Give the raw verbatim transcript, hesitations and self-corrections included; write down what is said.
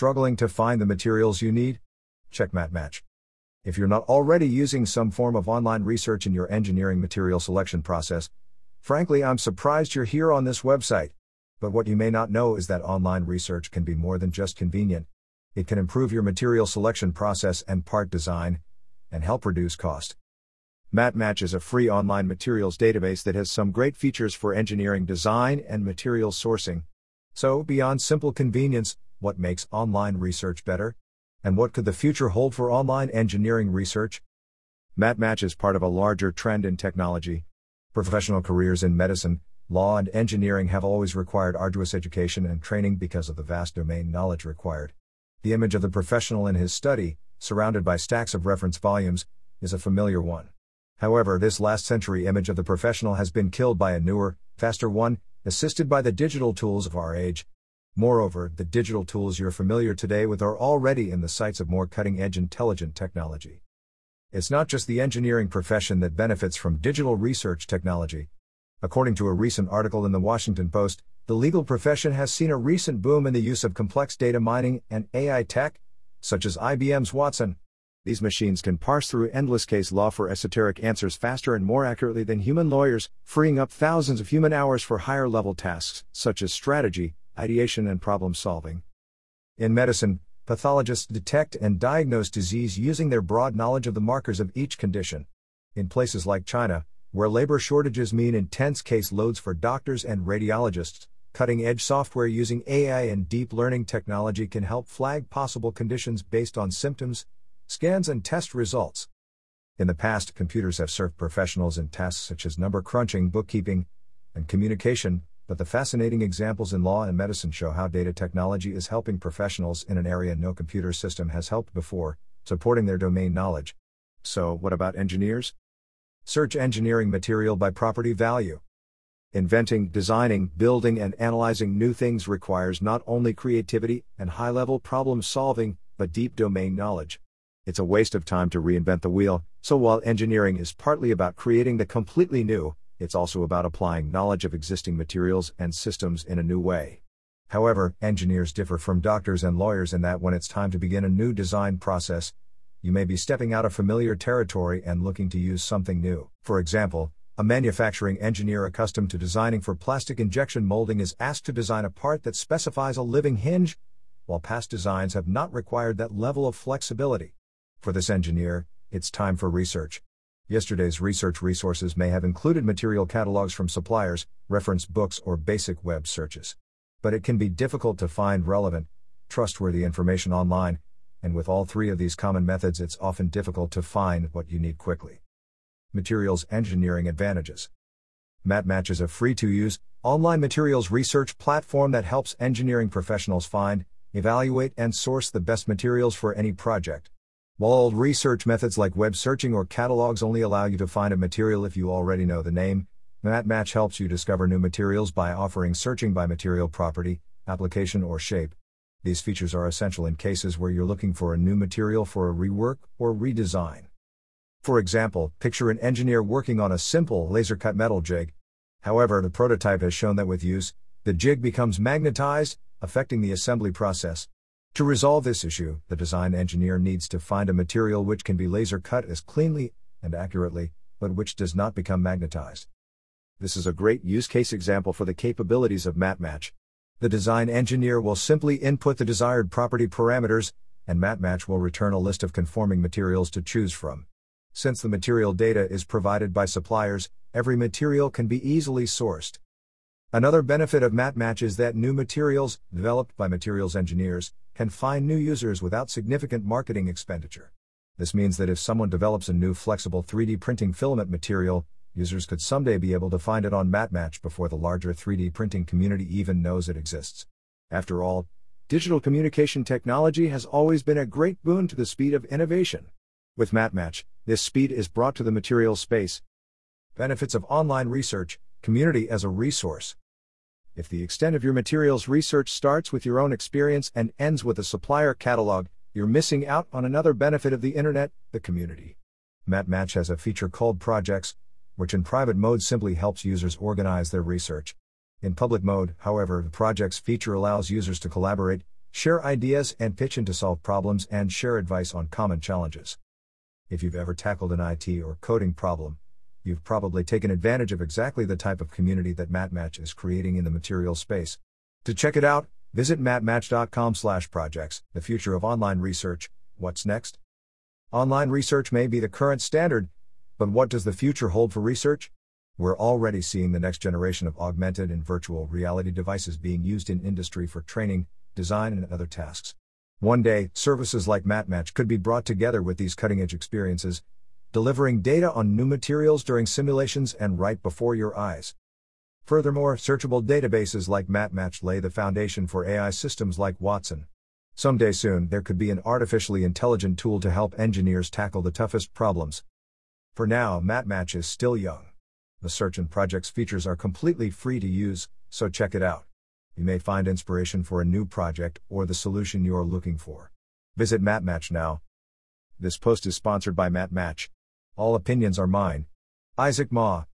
struggling to find the materials you need? Check MatMatch. If you're not already using some form of online research in your engineering material selection process, frankly, I'm surprised you're here on this website. But what you may not know is that online research can be more than just convenient. It can improve your material selection process and part design, and help reduce cost. MatMatch is a free online materials database that has some great features for engineering design and material sourcing. So, beyond simple convenience, what makes online research better? And what could the future hold for online engineering research? MatMatch is part of a larger trend in technology. Professional careers in medicine, law, and engineering have always required arduous education and training because of the vast domain knowledge required. The image of the professional in his study, surrounded by stacks of reference volumes, is a familiar one. However, this last century image of the professional has been killed by a newer, faster one, assisted by the digital tools of our age. Moreover, the digital tools you're familiar today with are already in the sights of more cutting-edge intelligent technology. It's not just the engineering profession that benefits from digital research technology. According to a recent article in the Washington Post, the legal profession has seen a recent boom in the use of complex data mining and A I tech, such as I B M's Watson. These machines can parse through endless case law for esoteric answers faster and more accurately than human lawyers, freeing up thousands of human hours for higher-level tasks, such as strategy, ideation, and problem solving. In medicine, pathologists detect and diagnose disease using their broad knowledge of the markers of each condition. In places like China, where labor shortages mean intense case loads for doctors and radiologists, cutting-edge software using A I and deep learning technology can help flag possible conditions based on symptoms, scans, and test results. In the past, computers have served professionals in tasks such as number crunching, bookkeeping, and communication, but the fascinating examples in law and medicine show how data technology is helping professionals in an area no computer system has helped before, supporting their domain knowledge. So, what about engineers? Search engineering material by property value. Inventing, designing, building, and analyzing new things requires not only creativity and high-level problem solving, but deep domain knowledge. It's a waste of time to reinvent the wheel, so while engineering is partly about creating the completely new, it's also about applying knowledge of existing materials and systems in a new way. However, engineers differ from doctors and lawyers in that when it's time to begin a new design process, you may be stepping out of familiar territory and looking to use something new. For example, a manufacturing engineer accustomed to designing for plastic injection molding is asked to design a part that specifies a living hinge, while past designs have not required that level of flexibility. For this engineer, it's time for research. Yesterday's research resources may have included material catalogs from suppliers, reference books, or basic web searches. But it can be difficult to find relevant, trustworthy information online, and with all three of these common methods, it's often difficult to find what you need quickly. Materials engineering advantages. MatMatch is a free-to-use, online materials research platform that helps engineering professionals find, evaluate, and source the best materials for any project. While old research methods like web searching or catalogs only allow you to find a material if you already know the name, MatMatch helps you discover new materials by offering searching by material property, application, or shape. These features are essential in cases where you're looking for a new material for a rework or redesign. For example, picture an engineer working on a simple laser-cut metal jig. However, the prototype has shown that with use, the jig becomes magnetized, affecting the assembly process. To resolve this issue, the design engineer needs to find a material which can be laser-cut as cleanly and accurately, but which does not become magnetized. This is a great use case example for the capabilities of MatMatch. The design engineer will simply input the desired property parameters, and MatMatch will return a list of conforming materials to choose from. Since the material data is provided by suppliers, every material can be easily sourced. Another benefit of MatMatch is that new materials, developed by materials engineers, can find new users without significant marketing expenditure. This means that if someone develops a new flexible three D printing filament material, users could someday be able to find it on MatMatch before the larger three D printing community even knows it exists. After all, digital communication technology has always been a great boon to the speed of innovation. With MatMatch, this speed is brought to the materials space. Benefits of online research, community as a resource. If the extent of your materials research starts with your own experience and ends with a supplier catalog, you're missing out on another benefit of the internet, the community. MatMatch has a feature called Projects, which in private mode simply helps users organize their research. In public mode, however, the Projects feature allows users to collaborate, share ideas and pitch in to solve problems and share advice on common challenges. If you've ever tackled an I T or coding problem, you've probably taken advantage of exactly the type of community that MathMatch is creating in the materials space. To check it out, visit mathmatch dot com slash projects, the future of online research. What's next? Online research may be the current standard, but what does the future hold for research? We're already seeing the next generation of augmented and virtual reality devices being used in industry for training, design, and other tasks. One day, services like MathMatch could be brought together with these cutting-edge experiences, delivering data on new materials during simulations and right before your eyes. Furthermore, searchable databases like MathMatch lay the foundation for A I systems like Watson. Someday soon, there could be an artificially intelligent tool to help engineers tackle the toughest problems. For now, MathMatch is still young. The search and projects features are completely free to use, so check it out. You may find inspiration for a new project or the solution you're looking for. Visit MathMatch now. This post is sponsored by MathMatch. All opinions are mine. Isaac Ma.